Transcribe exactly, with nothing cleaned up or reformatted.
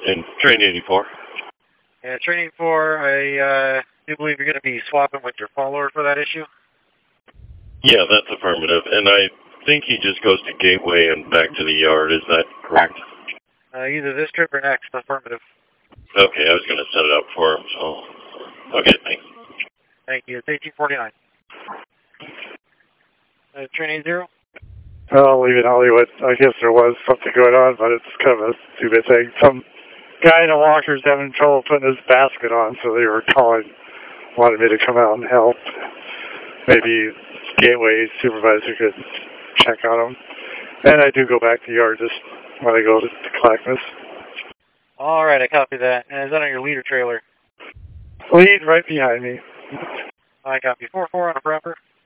in train eighty-four. Yeah, train eighty-four, I uh, do believe you're going to be swapping with your follower for that issue? Yeah, that's affirmative. And I think he just goes to Gateway and back to the yard. Is that correct? Uh, either this trip or next, affirmative. Okay, I was going to set it up for him, so... Okay, thanks. Thank you. It's eighteen forty-nine. Uh, train eighty? Well, leaving Hollywood, I guess there was something going on, but it's kind of a stupid thing. Some guy in a walker's having trouble putting his basket on, so they were calling, wanted me to come out and help. Maybe Gateway supervisor could check on him. And I do go back to the yard just when I go to, to Clackamas. All right, I copy that. And is that on your leader trailer? Lead right behind me. I copy. four four on a proper.